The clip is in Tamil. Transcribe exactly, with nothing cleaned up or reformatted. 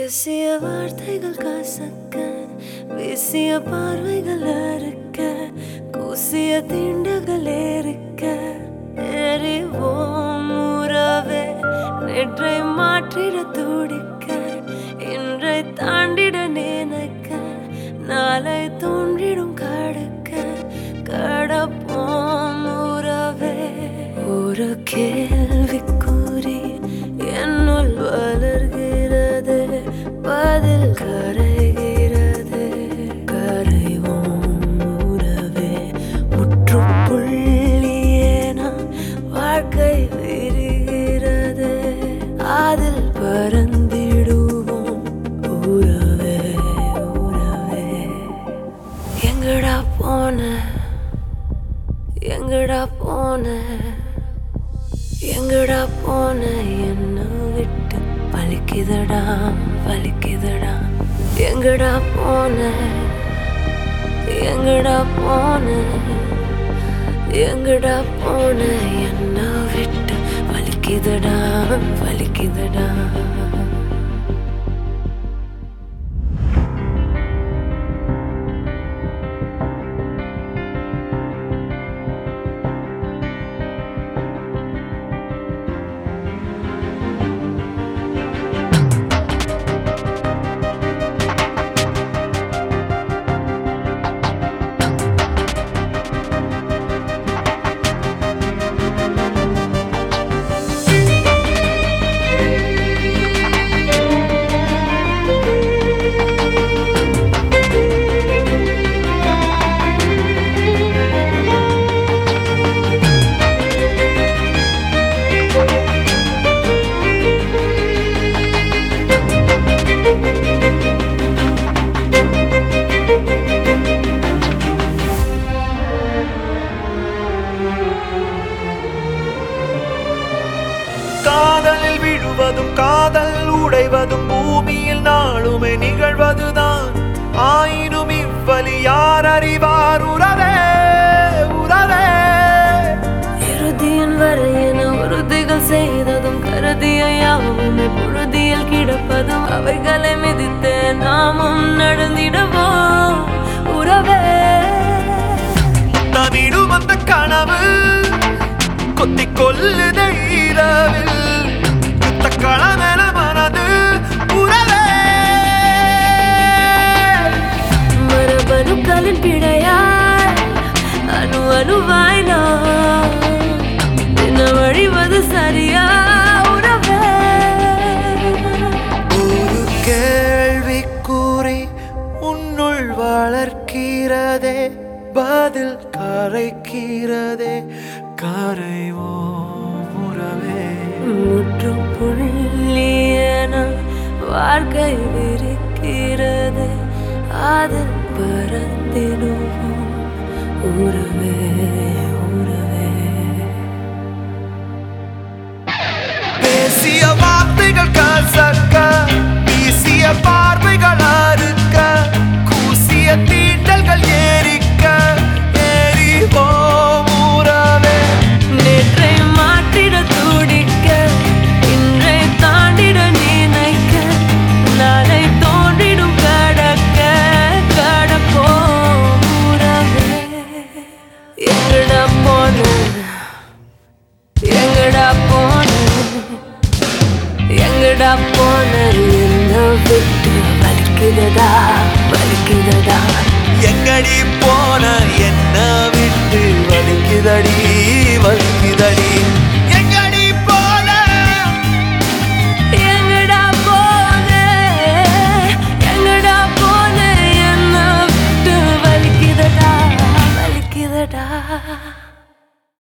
பேசிய வார்த்தைகள் கசக்க, வீசிய பார்வைகள் அறுக்க, கூசிய தீண்டுகள் ஏறிக்க, எறிவோம் உறவே நேற்றை மாற்றிட துடிக்க, இன்றை தாண்டிட நினைக்க, நாளை தோன்றிடும் கடக்க, கடப்போம் உறவே. ஒரு கேள்விக்குறி என்னுள் வளர்கிறது, பதில் கரைகிறது. கரைவோம் உறவே, முற்றுப்புள்ளியே நாம் வாழ்க்கை விரிகிறது, அதில் பறந்திடுவோம் உறவே உறவே. எங்கடா போன எங்கடா போன எங்கடா போன என்ன விட்டு வலிக்குதடா வலிக்குதடா. எங்கடா போன எங்கடா போன எங்கடா போன என்ன விட்டு வலிக்குதடா வலிக்குதடா. காதலில் விழுவதும் காதல் உடைவதும் பூமியில் நாளுமே நிகழ்வதுதான். ஆயினும் இவ்வழி யார் அறிவார் உறவே உறவே. இறுதியின் வரையென உறுதிகள் செய்ததும் கருதிய யாவுமே புழுதியில் கிடப்பதும், அவைகளை மிதித்து நாமும் நடந்திடுவோம் உறவே. தனிடும் அந்த கனவு கொத்திக் கொள்ளுதை இரவில், யுத்த களமென மனது உறவே. மரபணுக்களின் பிழையாய் அணு அணுவாய் நாம் என்ன வழிவது சரியா உறவே. ஒரு கேள்விக்குறி உன்னுள் வளர்க்கிறதே, பதில் கரைக்கிறதே. கரைவோம் உறவே, முற்றுப்புள்ளியன வாழ்க்கை விரிக்கிறது, அதில் பறந்திடுவோம் உறவே உறவே. பேசிய வார்த்தைகள் கசக்க, வீசிய பார்வைகள் அறுக்க, கூசிய தீண்டல்கள் ஏறிக்க, எறிவோம் உறவே நேற்றை மாற்றிட துடிக்க, இன்றை தாண்டிட நினைக்க, நாளை தோன்றிடும் கடக்க, கடப்போம் உறவே. எங்கடா போன எங்கடா போன எங்கடா போன என்ன விட்டு வலிக்குதடா வலிக்குதடா. எங்கடி போன என்ன விட்டு வலிக்குதடி வலிக்குதடி.